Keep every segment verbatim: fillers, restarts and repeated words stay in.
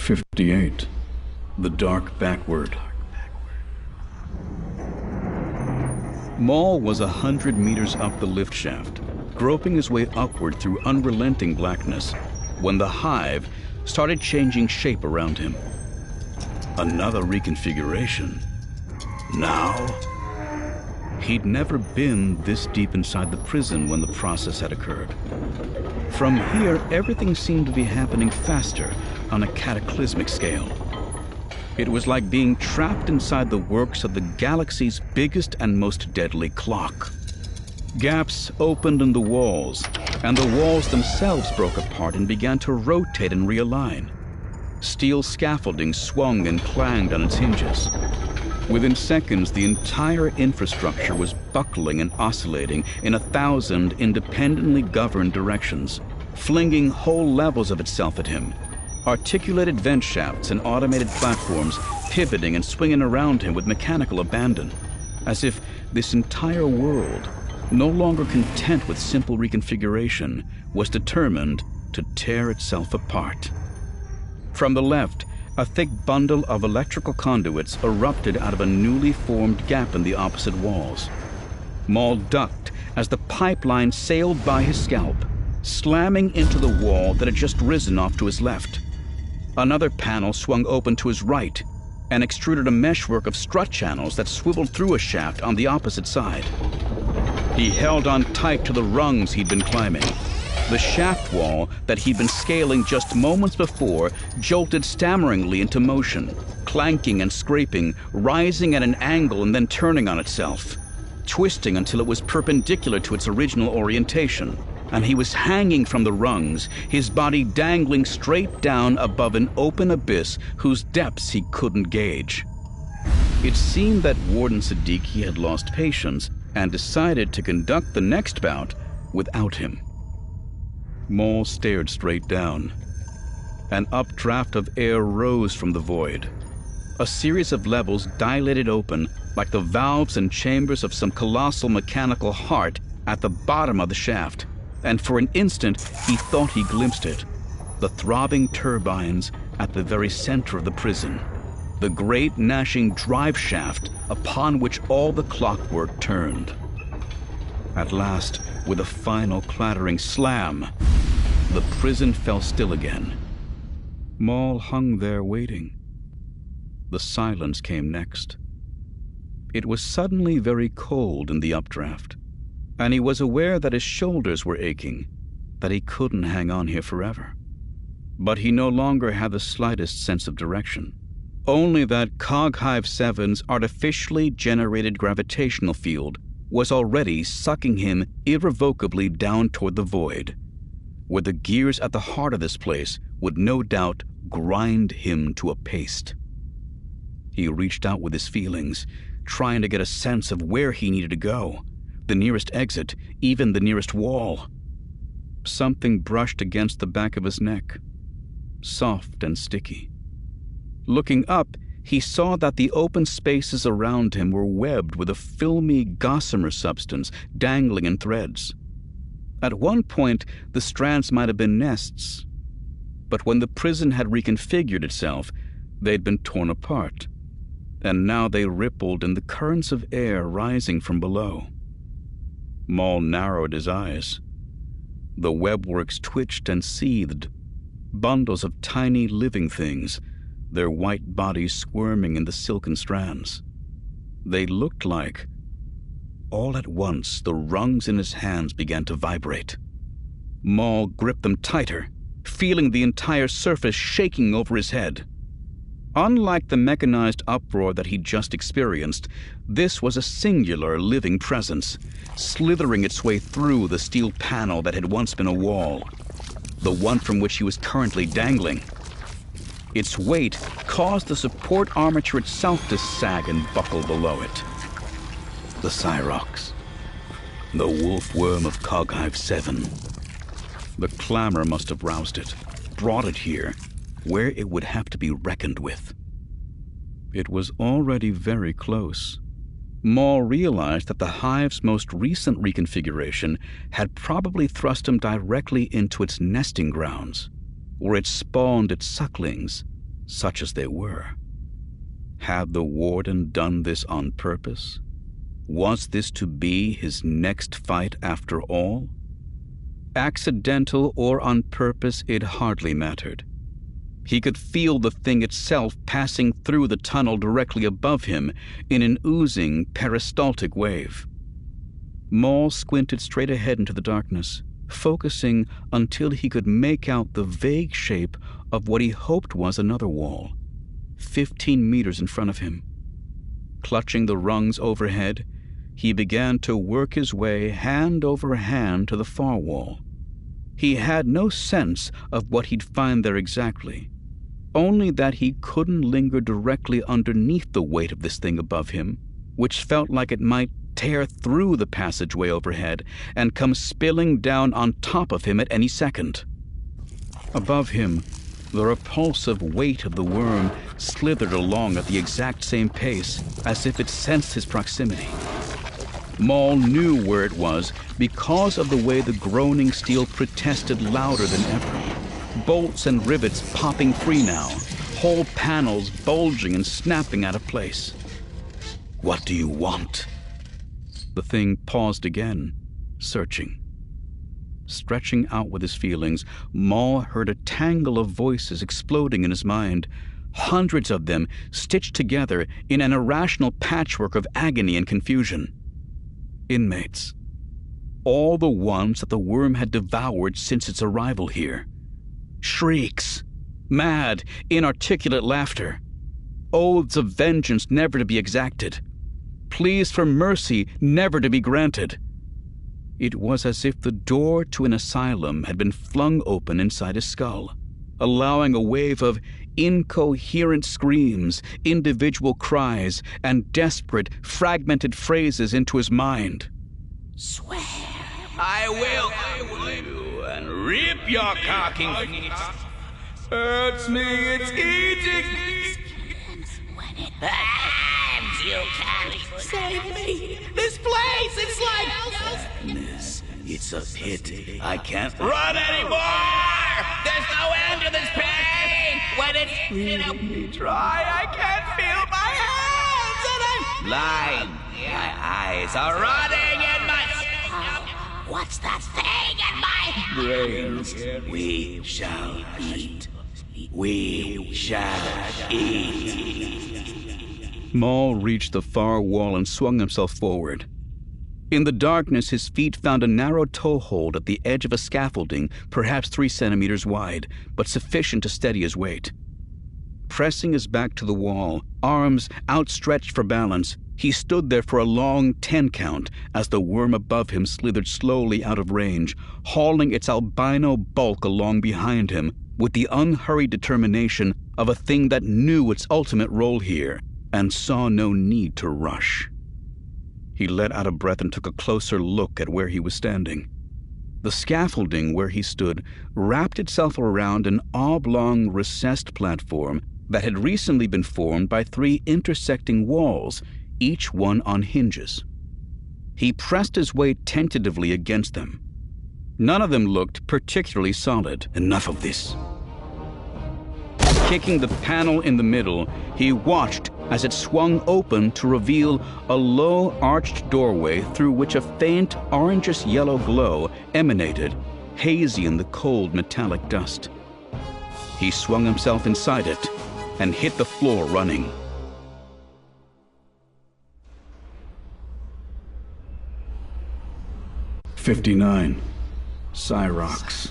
fifty-eight. The Dark Backward. Maul was a hundred meters up the lift shaft, groping his way upward through unrelenting blackness, when the hive started changing shape around him. Another reconfiguration. Now? He'd never been this deep inside the prison when the process had occurred. From here, everything seemed to be happening faster on a cataclysmic scale. It was like being trapped inside the works of the galaxy's biggest and most deadly clock. Gaps opened in the walls, and the walls themselves broke apart and began to rotate and realign. Steel scaffolding swung and clanged on its hinges. Within seconds, the entire infrastructure was buckling and oscillating in a thousand independently governed directions, flinging whole levels of itself at him. Articulated vent shafts and automated platforms pivoting and swinging around him with mechanical abandon, as if this entire world, no longer content with simple reconfiguration, was determined to tear itself apart. From the left, a thick bundle of electrical conduits erupted out of a newly formed gap in the opposite walls. Maul ducked as the pipeline sailed by his scalp, slamming into the wall that had just risen off to his left. Another panel swung open to his right and extruded a meshwork of strut channels that swiveled through a shaft on the opposite side. He held on tight to the rungs he'd been climbing. The shaft wall that he'd been scaling just moments before jolted stammeringly into motion, clanking and scraping, rising at an angle and then turning on itself, twisting until it was perpendicular to its original orientation, and he was hanging from the rungs, his body dangling straight down above an open abyss whose depths he couldn't gauge. It seemed that Warden Siddiqui had lost patience and decided to conduct the next bout without him. Maul stared straight down. An updraft of air rose from the void. A series of levels dilated open like the valves and chambers of some colossal mechanical heart at the bottom of the shaft, and for an instant he thought he glimpsed it. The throbbing turbines at the very center of the prison. The great gnashing drive shaft upon which all the clockwork turned. At last, with a final clattering slam, the prison fell still again. Maul hung there waiting. The silence came next. It was suddenly very cold in the updraft, and he was aware that his shoulders were aching, that he couldn't hang on here forever. But he no longer had the slightest sense of direction. Only that Coghive seven's artificially generated gravitational field was already sucking him irrevocably down toward the void, where the gears at the heart of this place would no doubt grind him to a paste. He reached out with his feelings, trying to get a sense of where he needed to go, the nearest exit, even the nearest wall. Something brushed against the back of his neck, soft and sticky. Looking up, he saw that the open spaces around him were webbed with a filmy gossamer substance dangling in threads. At one point, the strands might have been nests, but when the prison had reconfigured itself, they'd been torn apart, and now they rippled in the currents of air rising from below. Maul narrowed his eyes. The webworks twitched and seethed, bundles of tiny living things, their white bodies squirming in the silken strands. They looked like... All at once, the rungs in his hands began to vibrate. Maul gripped them tighter, feeling the entire surface shaking over his head. Unlike the mechanized uproar that he'd just experienced, this was a singular living presence, slithering its way through the steel panel that had once been a wall, the one from which he was currently dangling. Its weight caused the support armature itself to sag and buckle below it. The Cyrox, the wolf worm of Coghive seven. The clamor must have roused it, brought it here, where it would have to be reckoned with. It was already very close. Maul realized that the hive's most recent reconfiguration had probably thrust him directly into its nesting grounds, where it spawned its sucklings, such as they were. Had the warden done this on purpose? Was this to be his next fight after all? Accidental or on purpose, it hardly mattered. He could feel the thing itself passing through the tunnel directly above him in an oozing peristaltic wave. Maul squinted straight ahead into the darkness, focusing until he could make out the vague shape of what he hoped was another wall, fifteen meters in front of him. Clutching the rungs overhead, he began to work his way hand over hand to the far wall. He had no sense of what he'd find there exactly, only that he couldn't linger directly underneath the weight of this thing above him, which felt like it might tear through the passageway overhead and come spilling down on top of him at any second. Above him, the repulsive weight of the worm slithered along at the exact same pace, as if it sensed his proximity. Maul knew where it was because of the way the groaning steel protested louder than ever. Bolts and rivets popping free now, whole panels bulging and snapping out of place. "What do you want?" The thing paused again, searching. Stretching out with his feelings, Maul heard a tangle of voices exploding in his mind, hundreds of them stitched together in an irrational patchwork of agony and confusion. Inmates. All the ones that the worm had devoured since its arrival here. Shrieks. Mad, inarticulate laughter. Oaths of vengeance never to be exacted. Pleas for mercy never to be granted. It was as if the door to an asylum had been flung open inside his skull, allowing a wave of incoherent screams, individual cries, and desperate, fragmented phrases into his mind. "Swear I will, I will, and rip your cocking feet. Hurts me, it's eating me. When it burns, you can't save me. This place, it's like madness. It's a pit. I can't run anymore. There's no end to this pain. When it's feeling me dry, I can't feel my hands, and I'm blind. My eyes are rotting in my... What's that thing in my brains? We shall eat. We shall eat. Maul reached the far wall and swung himself forward. In the darkness, his feet found a narrow toehold at the edge of a scaffolding, perhaps three centimeters wide, but sufficient to steady his weight. Pressing his back to the wall, arms outstretched for balance, he stood there for a long ten count as the worm above him slithered slowly out of range, hauling its albino bulk along behind him with the unhurried determination of a thing that knew its ultimate role here and saw no need to rush. He let out a breath and took a closer look at where he was standing. The scaffolding where he stood wrapped itself around an oblong, recessed platform that had recently been formed by three intersecting walls, each one on hinges. He pressed his weight tentatively against them. None of them looked particularly solid. Enough of this. Kicking the panel in the middle, he watched as it swung open to reveal a low arched doorway through which a faint orangish-yellow glow emanated, hazy in the cold metallic dust. He swung himself inside it and hit the floor running. fifty-nine. Cyrox.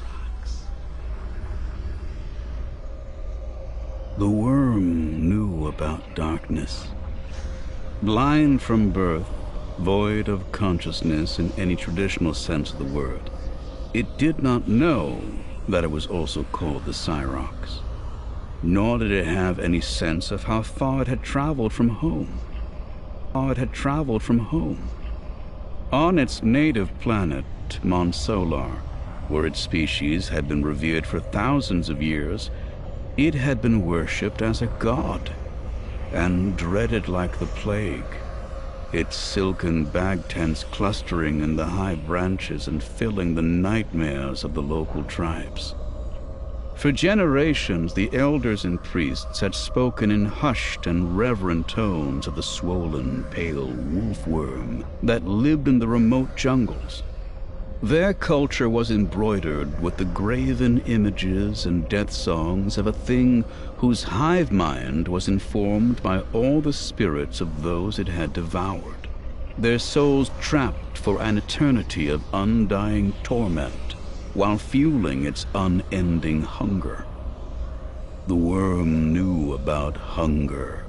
The worm knew about darkness. Blind from birth, void of consciousness in any traditional sense of the word, it did not know that it was also called the Cyrox. Nor did it have any sense of how far it had traveled from home. How it had traveled from home. On its native planet, Mons Solar, where its species had been revered for thousands of years, it had been worshipped as a god and dreaded like the plague, its silken bag tents clustering in the high branches and filling the nightmares of the local tribes. For generations, the elders and priests had spoken in hushed and reverent tones of the swollen, pale wolfworm that lived in the remote jungles. Their culture was embroidered with the graven images and death songs of a thing whose hive mind was informed by all the spirits of those it had devoured, their souls trapped for an eternity of undying torment, while fueling its unending hunger. The worm knew about hunger.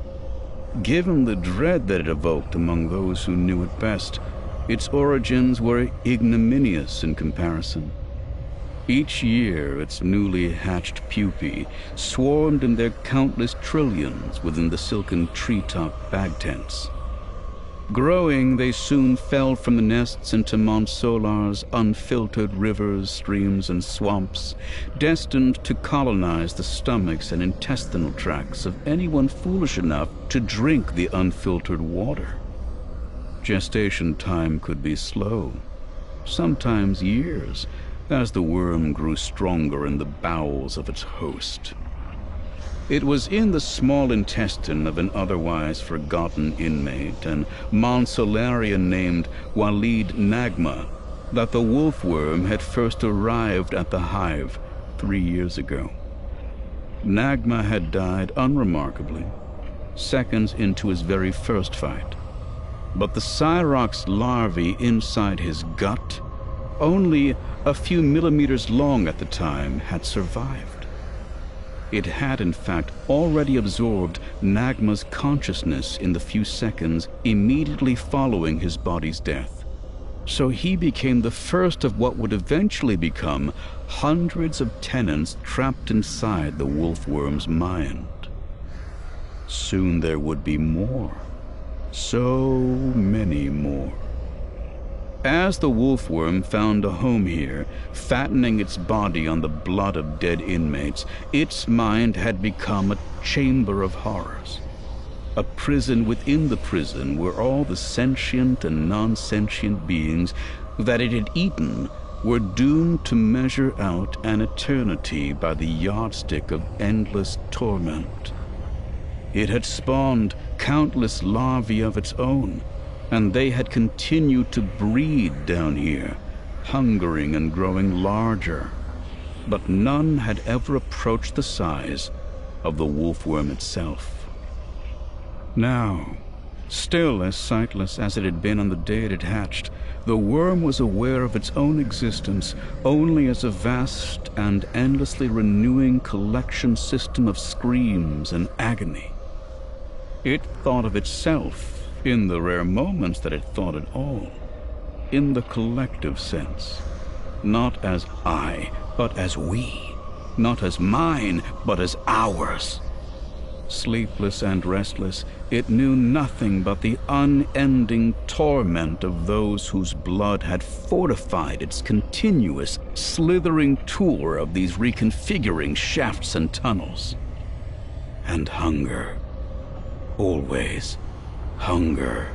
Given the dread that it evoked among those who knew it best, its origins were ignominious in comparison. Each year, its newly hatched pupae swarmed in their countless trillions within the silken treetop bag tents. Growing, they soon fell from the nests into Mont Solar's unfiltered rivers, streams, and swamps, destined to colonize the stomachs and intestinal tracts of anyone foolish enough to drink the unfiltered water. Gestation time could be slow, sometimes years, as the worm grew stronger in the bowels of its host. It was in the small intestine of an otherwise forgotten inmate, an Monsolarian named Walid Nagma, that the wolfworm had first arrived at the hive three years ago. Nagma had died unremarkably, seconds into his very first fight. But the Cyrox larvae inside his gut, only a few millimeters long at the time, had survived. It had, in fact, already absorbed Nagma's consciousness in the few seconds immediately following his body's death. So he became the first of what would eventually become hundreds of tenants trapped inside the wolfworm's mind. Soon there would be more. So many more. As the wolfworm found a home here, fattening its body on the blood of dead inmates, its mind had become a chamber of horrors. A prison within the prison where all the sentient and non-sentient beings that it had eaten were doomed to measure out an eternity by the yardstick of endless torment. It had spawned countless larvae of its own, and they had continued to breed down here, hungering and growing larger. But none had ever approached the size of the wolfworm itself. Now, still as sightless as it had been on the day it had hatched, the worm was aware of its own existence only as a vast and endlessly renewing collection system of screams and agony. It thought of itself, in the rare moments that it thought at all, in the collective sense, not as I, but as we, not as mine, but as ours. Sleepless and restless, it knew nothing but the unending torment of those whose blood had fortified its continuous, slithering tour of these reconfiguring shafts and tunnels. And hunger. Always hunger.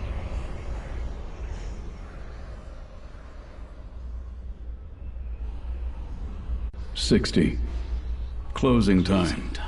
Sixty. Closing time. Closing time.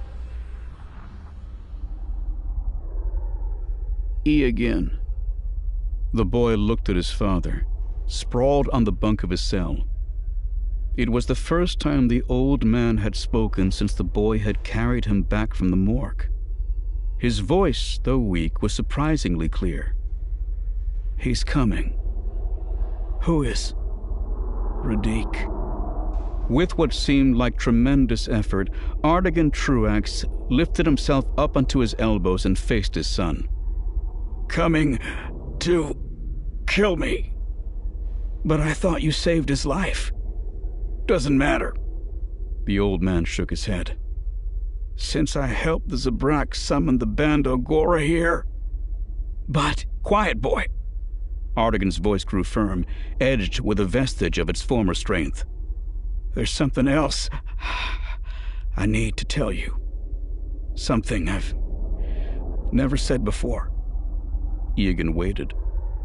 E again. The boy looked at his father, sprawled on the bunk of his cell. It was the first time the old man had spoken since the boy had carried him back from the morgue. His voice, though weak, was surprisingly clear. He's coming. Who is? Radiq. With what seemed like tremendous effort, Artigan Truax lifted himself up onto his elbows and faced his son. Coming to kill me. But I thought you saved his life. Doesn't matter. The old man shook his head. Since I helped the Zabrak summon the Band Ogora here. But, quiet, boy. Artigan's voice grew firm, edged with a vestige of its former strength. There's something else I need to tell you. Something I've never said before. Egan waited.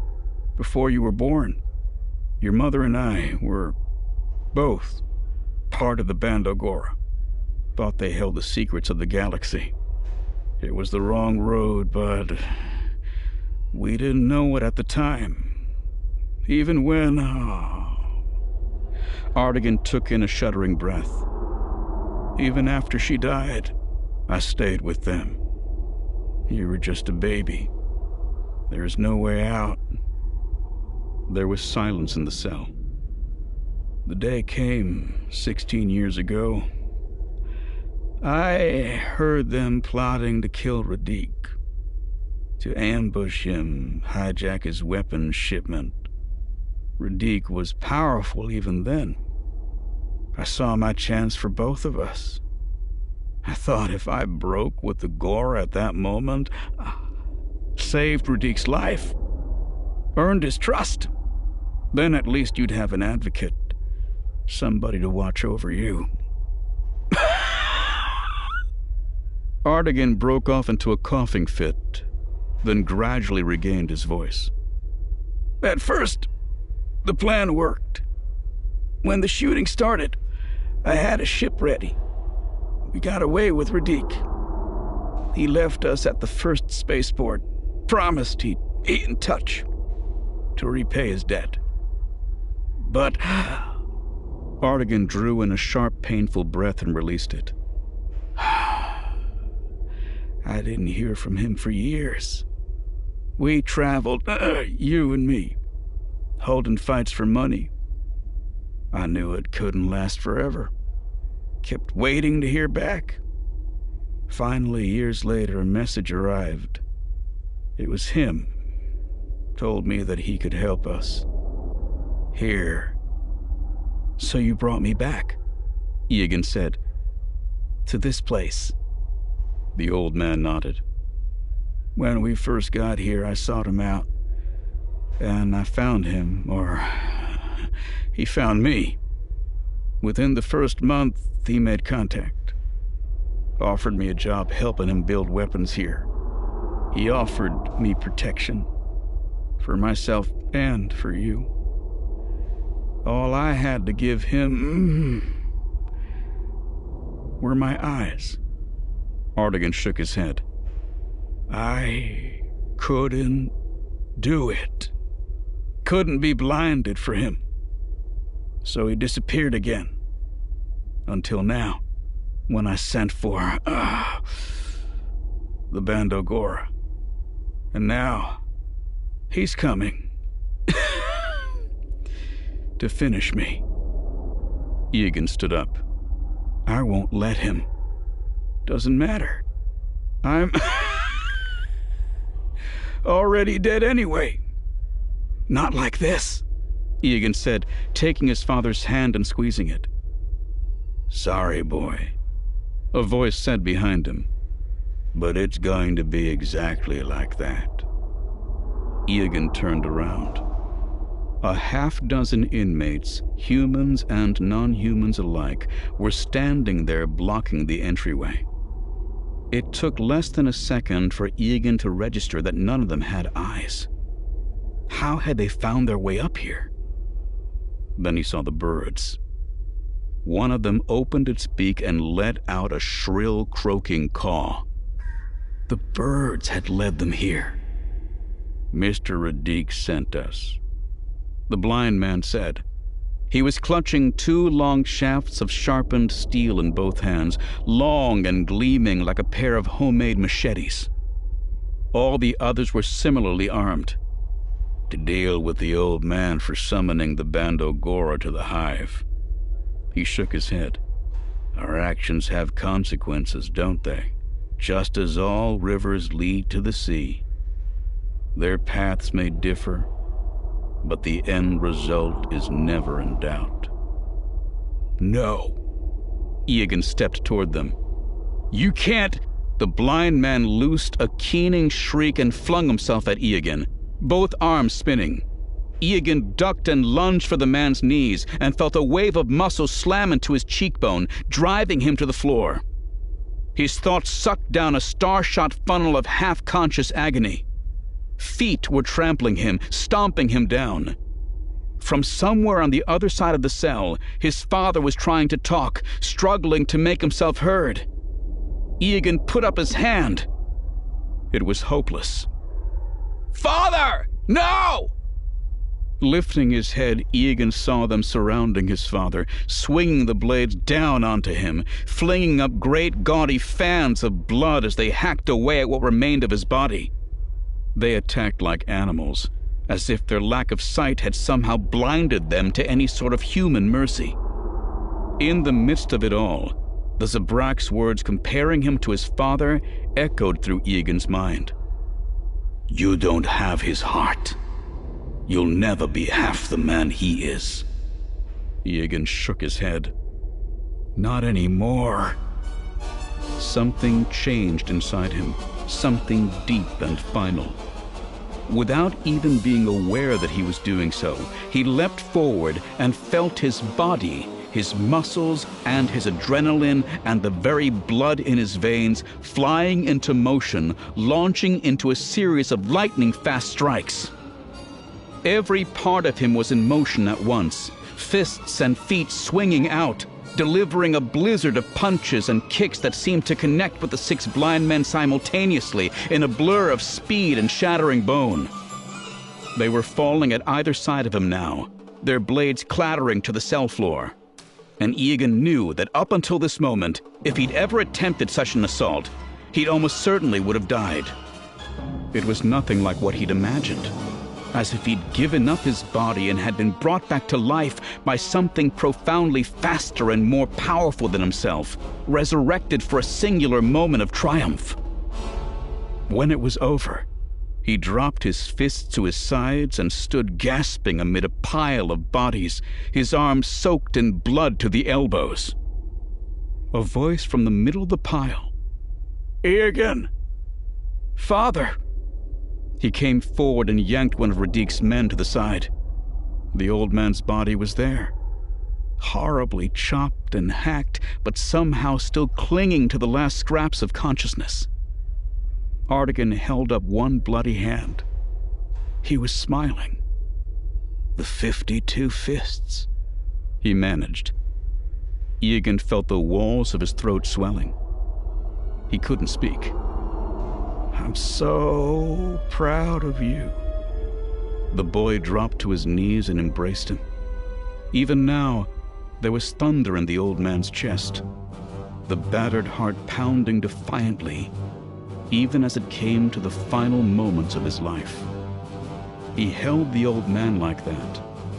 Before you were born, your mother and I were both part of the Bandogora. Thought they held the secrets of the galaxy. It was the wrong road, but we didn't know it at the time. Even when... Oh. Artigan took in a shuddering breath. Even after she died, I stayed with them. You were just a baby. There's no way out. There was silence in the cell. The day came sixteen years ago. I heard them plotting to kill Radiq, to ambush him, hijack his weapons shipment. Radiq was powerful even then. I saw my chance for both of us. I thought if I broke with the Gora at that moment, uh, saved Radiq's life, earned his trust, then at least you'd have an advocate, somebody to watch over you. Artigan broke off into a coughing fit, then gradually regained his voice. At first, the plan worked. When the shooting started, I had a ship ready. We got away with Radiq. He left us at the first spaceport, promised he'd be in touch to repay his debt. But... Artigan drew in a sharp, painful breath and released it. I didn't hear from him for years. We traveled, uh, you and me, holding fights for money. I knew it couldn't last forever. Kept waiting to hear back. Finally, years later, a message arrived. It was him. Told me that he could help us. Here. So you brought me back, Egan said. To this place. The old man nodded. When we first got here, I sought him out. And I found him, or he found me. Within the first month, he made contact. Offered me a job helping him build weapons here. He offered me protection. For myself and for you. All I had to give him were my eyes. Artigan shook his head. I couldn't do it. Couldn't be blinded for him. So he disappeared again. Until now, when I sent for uh, the Bandogora. And now, he's coming. To finish me. Egan stood up. I won't let him. Doesn't matter. I'm already dead anyway. Not like this, Egan said, taking his father's hand and squeezing it. Sorry, boy, a voice said behind him. But it's going to be exactly like that. Egan turned around. A half-dozen inmates, humans and non-humans alike, were standing there blocking the entryway. It took less than a second for Egan to register that none of them had eyes. How had they found their way up here? Then he saw the birds. One of them opened its beak and let out a shrill, croaking caw. The birds had led them here. Mister Radiq sent us, the blind man said. He was clutching two long shafts of sharpened steel in both hands, long and gleaming like a pair of homemade machetes. All the others were similarly armed. To deal with the old man for summoning the Bandogora to the hive. He shook his head. Our actions have consequences, don't they? Just as all rivers lead to the sea. Their paths may differ, but the end result is never in doubt. No. Egan stepped toward them. You can't... The blind man loosed a keening shriek and flung himself at Egan, both arms spinning. Egan ducked and lunged for the man's knees and felt a wave of muscle slam into his cheekbone, driving him to the floor. His thoughts sucked down a star-shot funnel of half-conscious agony. Feet were trampling him, stomping him down. From somewhere on the other side of the cell, his father was trying to talk, struggling to make himself heard. Egan put up his hand. It was hopeless. Father! No! Lifting his head, Egan saw them surrounding his father, swinging the blades down onto him, flinging up great gaudy fans of blood as they hacked away at what remained of his body. They attacked like animals, as if their lack of sight had somehow blinded them to any sort of human mercy. In the midst of it all, the Zabrak's words comparing him to his father echoed through Egan's mind. "You don't have his heart. You'll never be half the man he is." Egan shook his head. "Not anymore." Something changed inside him, something deep and final. Without even being aware that he was doing so, he leapt forward and felt his body, his muscles and his adrenaline and the very blood in his veins flying into motion, launching into a series of lightning-fast strikes. Every part of him was in motion at once, fists and feet swinging out, delivering a blizzard of punches and kicks that seemed to connect with the six blind men simultaneously in a blur of speed and shattering bone. They were falling at either side of him now, their blades clattering to the cell floor. And Egan knew that up until this moment, if he'd ever attempted such an assault, he'd almost certainly would have died. It was nothing like what he'd imagined. As if he'd given up his body and had been brought back to life by something profoundly faster and more powerful than himself, resurrected for a singular moment of triumph. When it was over, he dropped his fists to his sides and stood gasping amid a pile of bodies, his arms soaked in blood to the elbows. A voice from the middle of the pile. "Egan! Father!" He came forward and yanked one of Radik's men to the side. The old man's body was there, horribly chopped and hacked, but somehow still clinging to the last scraps of consciousness. Artigan held up one bloody hand. He was smiling. "The fifty-two fists," he managed. Egan felt the walls of his throat swelling. He couldn't speak. "I'm so proud of you." The boy dropped to his knees and embraced him. Even now, there was thunder in the old man's chest, the battered heart pounding defiantly, even as it came to the final moments of his life. He held the old man like that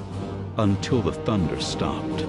until the thunder stopped.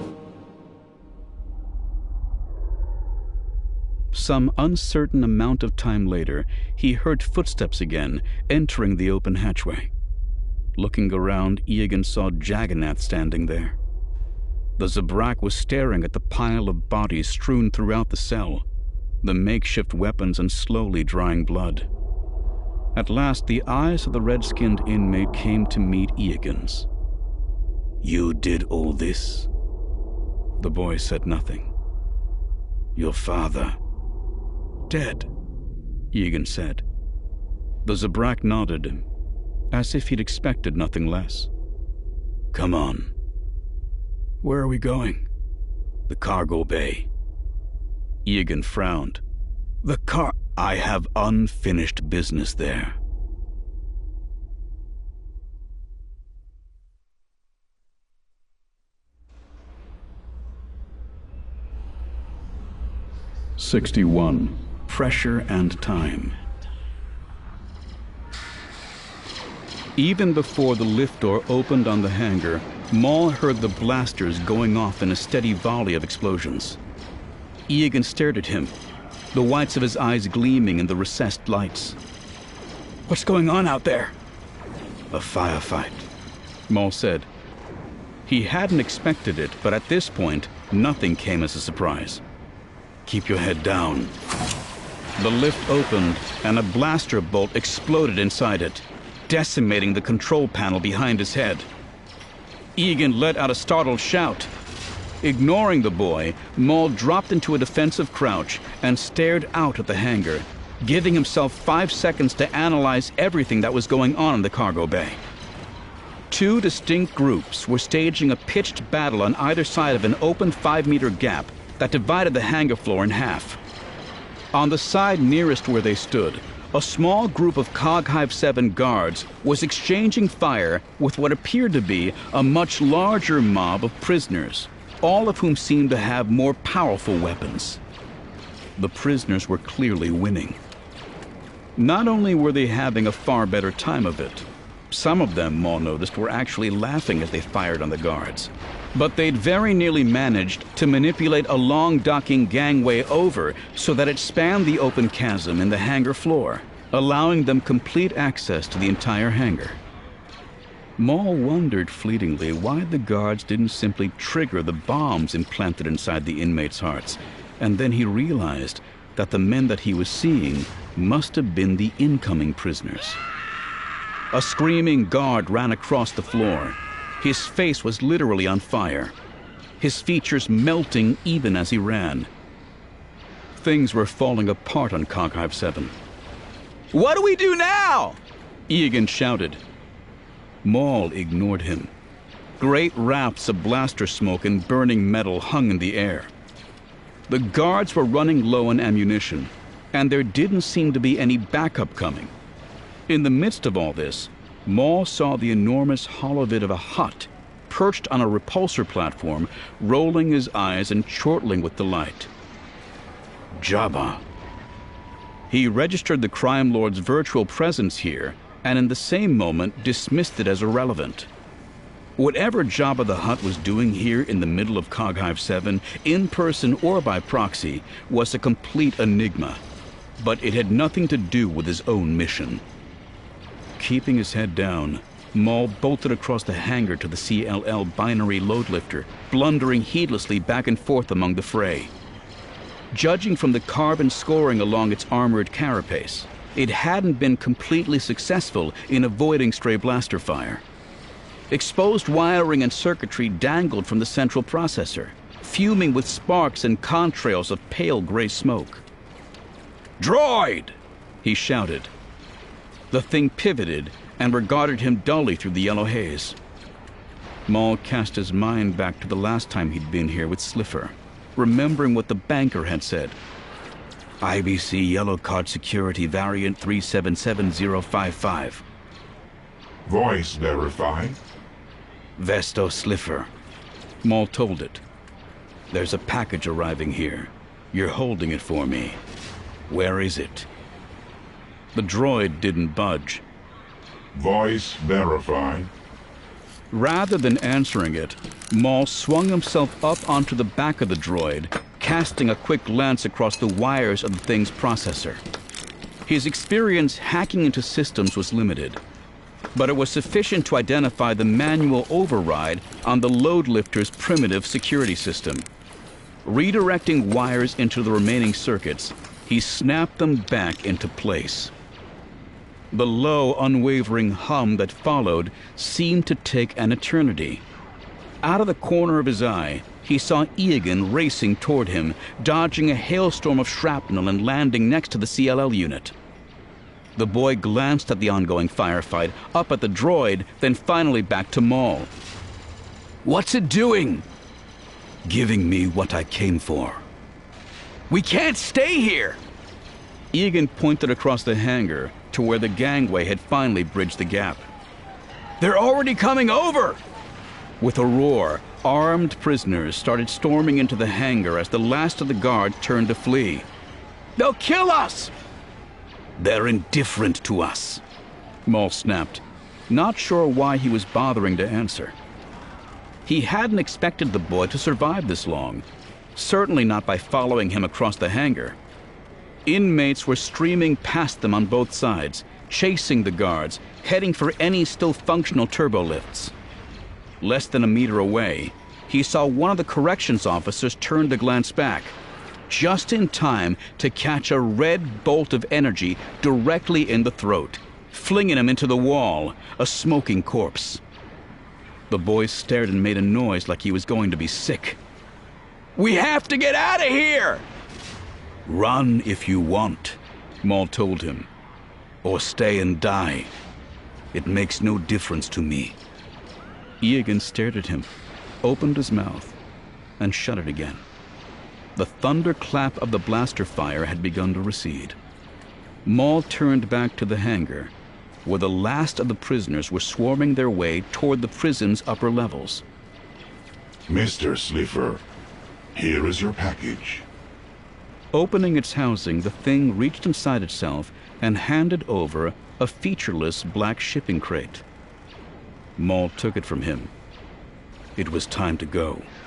Some uncertain amount of time later, he heard footsteps again, entering the open hatchway. Looking around, Egan saw Jagannath standing there. The Zabrak was staring at the pile of bodies strewn throughout the cell, the makeshift weapons and slowly drying blood. At last, the eyes of the red-skinned inmate came to meet Egan's. "You did all this?" The boy said nothing. "Your father?" "Dead," Egan said. The Zabrak nodded, as if he'd expected nothing less. "Come on." "Where are we going?" "The cargo bay." Egan frowned. "The car... I have unfinished business there." sixty-one. Pressure and time. Even before the lift door opened on the hangar, Maul heard the blasters going off in a steady volley of explosions. Egan stared at him, the whites of his eyes gleaming in the recessed lights. "What's going on out there?" "A firefight," Maul said. He hadn't expected it, but at this point, nothing came as a surprise. "Keep your head down." The lift opened, and a blaster bolt exploded inside it, decimating the control panel behind his head. Egan let out a startled shout. Ignoring the boy, Maul dropped into a defensive crouch and stared out at the hangar, giving himself five seconds to analyze everything that was going on in the cargo bay. Two distinct groups were staging a pitched battle on either side of an open five-meter gap that divided the hangar floor in half. On the side nearest where they stood, a small group of Coghive seven guards was exchanging fire with what appeared to be a much larger mob of prisoners, all of whom seemed to have more powerful weapons. The prisoners were clearly winning. Not only were they having a far better time of it, some of them, Maul noticed, were actually laughing as they fired on the guards. But they'd very nearly managed to manipulate a long docking gangway over so that it spanned the open chasm in the hangar floor, allowing them complete access to the entire hangar. Maul wondered fleetingly why the guards didn't simply trigger the bombs implanted inside the inmates' hearts, and then he realized that the men that he was seeing must have been the incoming prisoners. A screaming guard ran across the floor. His face was literally on fire, his features melting even as he ran. Things were falling apart on Coghive seven. "What do we do now?" Egan shouted. Maul ignored him. Great rafts of blaster smoke and burning metal hung in the air. The guards were running low on ammunition, and there didn't seem to be any backup coming. In the midst of all this, Maul saw the enormous hollow vid of a Hutt perched on a repulsor platform, rolling his eyes and chortling with delight. Jabba. He registered the crime lord's virtual presence here, and in the same moment dismissed it as irrelevant. Whatever Jabba the Hutt was doing here in the middle of Coghive seven, in person or by proxy, was a complete enigma. But it had nothing to do with his own mission. Keeping his head down, Maul bolted across the hangar to the C L L binary load lifter, blundering heedlessly back and forth among the fray. Judging from the carbon scoring along its armored carapace, it hadn't been completely successful in avoiding stray blaster fire. Exposed wiring and circuitry dangled from the central processor, fuming with sparks and contrails of pale gray smoke. "Droid!" he shouted. The thing pivoted and regarded him dully through the yellow haze. Maul cast his mind back to the last time he'd been here with Slipher, remembering what the banker had said. I B C Yellow Card Security Variant three seven seven zero five five. Voice verified. Vesto Slipher. Maul told it. There's a package arriving here. You're holding it for me. Where is it? The droid didn't budge. Voice verified. Rather than answering it, Maul swung himself up onto the back of the droid, casting a quick glance across the wires of the thing's processor. His experience hacking into systems was limited, but it was sufficient to identify the manual override on the load lifter's primitive security system. Redirecting wires into the remaining circuits, he snapped them back into place. The low, unwavering hum that followed seemed to take an eternity. Out of the corner of his eye, he saw Egan racing toward him, dodging a hailstorm of shrapnel and landing next to the C L L unit. The boy glanced at the ongoing firefight, up at the droid, then finally back to Maul. "What's it doing?" "Giving me what I came for." "We can't stay here!" Egan pointed across the hangar to where the gangway had finally bridged the gap. "They're already coming over!" With a roar, armed prisoners started storming into the hangar as the last of the guards turned to flee. "They'll kill us!" "They're indifferent to us," Maul snapped, not sure why he was bothering to answer. He hadn't expected the boy to survive this long, certainly not by following him across the hangar. Inmates were streaming past them on both sides, chasing the guards, heading for any still functional turbolifts. Less than a meter away, he saw one of the corrections officers turn to glance back, just in time to catch a red bolt of energy directly in the throat, flinging him into the wall, a smoking corpse. The boy stared and made a noise like he was going to be sick. "We have to get out of here!" "Run if you want," Maul told him. "Or stay and die. It makes no difference to me." Eogan stared at him, opened his mouth, and shut it again. The thunderclap of the blaster fire had begun to recede. Maul turned back to the hangar, where the last of the prisoners were swarming their way toward the prison's upper levels. Mister Slifer, here is your package. Opening its housing, the thing reached inside itself and handed over a featureless black shipping crate. Maul took it from him. It was time to go.